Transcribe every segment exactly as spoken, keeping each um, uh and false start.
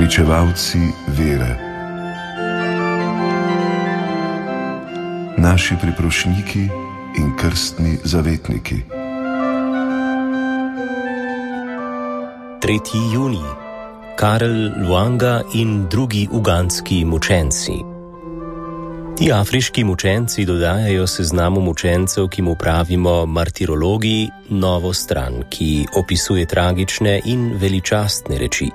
pričevalci vere, naši priprošniki in krstni zavetniki. tretji junij. Karl Luanga in drugi ugandski mučenci. Ti afriški mučenci dodajajo seznamu mučencev, ki mu pravimo martirologi, novo stran, ki opisuje tragične in veličastne reči.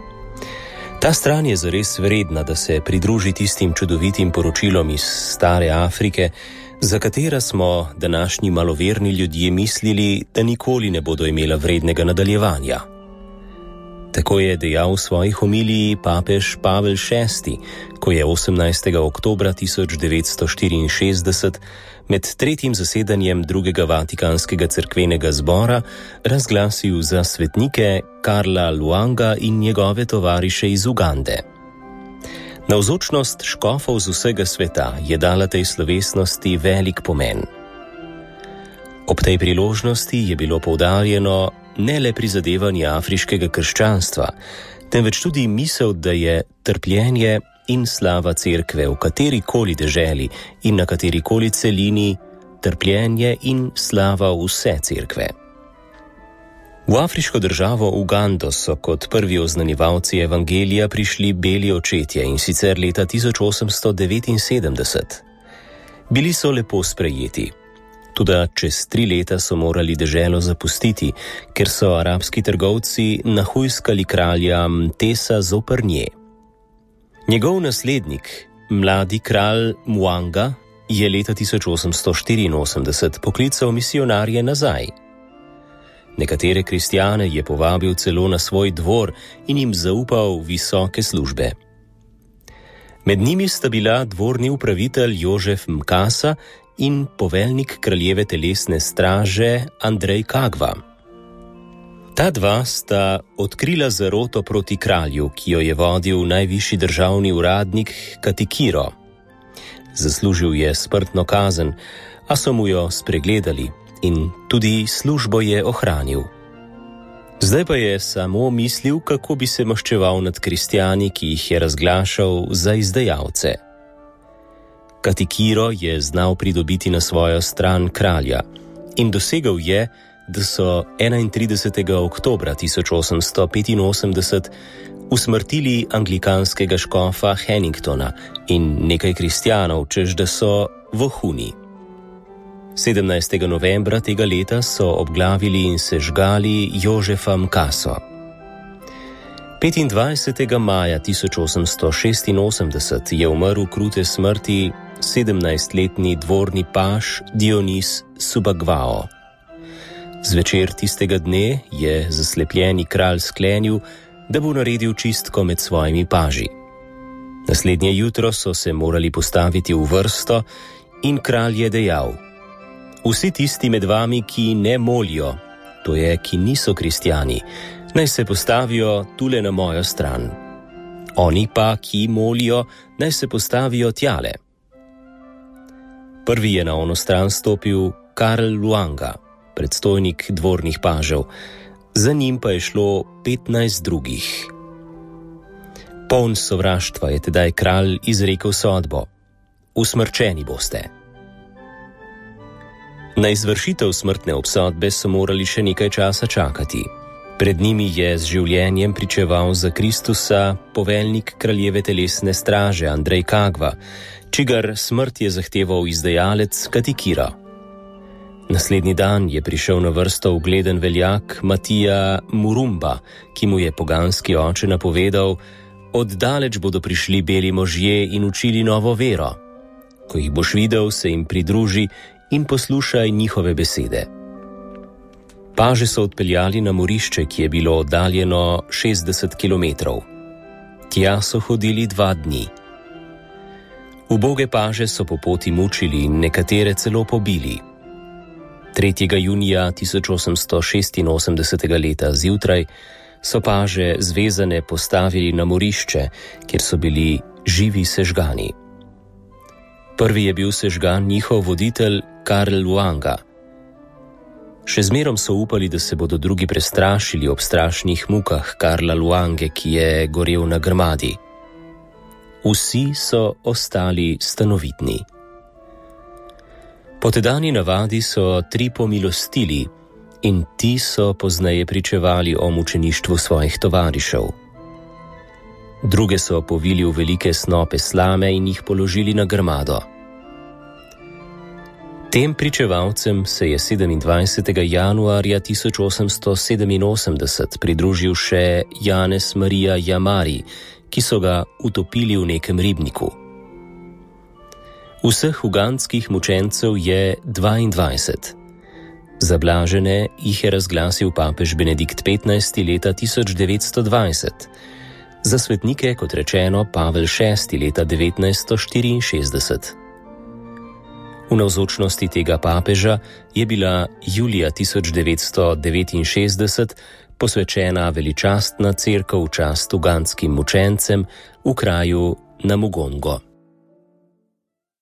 Ta stran je zares vredna, da se pridruži tistim čudovitim poročilom iz stare Afrike, za katera smo današnji maloverni ljudje mislili, da nikoli ne bodo imela vrednega nadaljevanja. Tako je dejal v svojih homiliji papež Pavel šesti, ko je osemnajstega oktobra tisoč devetsto štiriinšestdeset med tretjim zasedanjem drugega Vatikanskega cerkvenega zbora razglasil za svetnike Karla Luanga in njegove tovariše iz Ugande. Navzočnost škofov z vsega sveta je dala tej slovesnosti velik pomen. Ob tej priložnosti je bilo poudarjeno ne le prizadevanje afriškega krščanstva, temveč tudi misel, da je trpljenje in slava cerkve v katerikoli deželi in na katerikoli celini, trpljenje in slava vse cerkve. V afriško državo Ugando so kot prvi oznanjevalci evangelija prišli beli očetje, in sicer leta tisoč osemsto devetinsedemdeset. Bili so lepo sprejeti. Toda čez tri leta so morali deželo zapustiti, ker so arabski trgovci nahujskali kralja Mtesa zoper nje. Njegov naslednik, mladi kralj Mwanga, je leta tisoč osemsto štiriinosemdeset poklical misionarje nazaj. Nekatere kristjane je povabil celo na svoj dvor in jim zaupal visoke službe. Med njimi sta bila dvorni upravitelj Jožef Mkasa in poveljnik kraljeve telesne straže Andrej Kagva. Ta dva sta odkrila zaroto proti kralju, ki jo je vodil najvišji državni uradnik Katikiro. Zaslužil je smrtno kazen, a so mu jo spregledali in tudi službo je ohranil. Zdaj pa je samo mislil, kako bi se maščeval nad kristjani, ki jih je razglašal za izdajalce. Katikiro je znal pridobiti na svojo stran kralja in dosegel je, da so enaintridesetega oktobra tisoč osemsto petinosemdeset usmrtili anglikanskega škofa Hanningtona in nekaj kristjanov, češ da so vohuni. sedemnajstega novembra tega leta so obglavili in sežgali Jožefa Mkaso. petindvajsetega maja tisoč osemsto šestinosemdeset je umrl krute smrti sedemnajstletni dvorni paž Dionis Subagvao. Zvečer tistega dne je zaslepljeni kralj sklenil, da bo naredil čistko med svojimi paži. Naslednje jutro so se morali postaviti v vrsto in kralj je dejal: vsi tisti med vami, ki ne molijo, to je, ki niso kristjani, naj se postavijo tule na mojo stran. Oni pa, ki molijo, naj se postavijo tjale. Prvi je na ono stran stopil Karl Luanga, predstojnik dvornih pažev, za njim pa je šlo petnajst drugih. Poln sovraštva je tedaj kralj izrekel sodbo: usmrčeni boste. Na izvršitev smrtne obsodbe so morali še nekaj časa čakati. Pred njimi je z življenjem pričeval za Kristusa poveljnik kraljeve telesne straže Andrej Kagva, čigar smrt je zahteval izdajalec Katikiro. Naslednji dan je prišel na vrsto ugleden veljak Matija Murumba, ki mu je poganski oče napovedal: oddaleč bodo prišli beli možje in učili novo vero. Ko jih boš videl, se jim pridruži in poslušaj njihove besede. Paže so odpeljali na morišče, ki je bilo oddaljeno šestdeset kilometrov. Tja so hodili dva dni. Uboge paže so po poti mučili in nekatere celo pobili. tretjega junija tisoč osemsto šestinosemdesetega leta zjutraj so paže zvezane postavili na morišče, kjer so bili živi sežgani. Prvi je bil sežgan njihov voditelj Karl Luanga. Še zmerom so upali, da se bodo drugi prestrašili ob strašnih mukah Karla Luange, ki je gorel na grmadi. Vsi so ostali stanovitni. Po tedanji navadi so tri pomilostili in ti so pozneje pričevali o mučeništvu svojih tovarišev. Druge so povili v velike snope slame in jih položili na grmado. Tem pričevalcem se je sedemindvajsetega januarja tisoč osemsto sedeminosemdeset pridružil še Janez Marija Jamari, ki so ga utopili v nekem ribniku. Vseh ugandskih mučencev je dvaindvajset. Za blažene jih je razglasil papež Benedikt petnajsti leta tisoč devetsto dvajset, za svetnike, kot rečeno, Pavel šesti leta devetnajststo štiriinšestdeset. V navzočnosti tega papeža je bila julija tisoč devetsto devetinšestdeset posvečena veličastna cerkev v čast ugandskim mučencem v kraju Namugongo.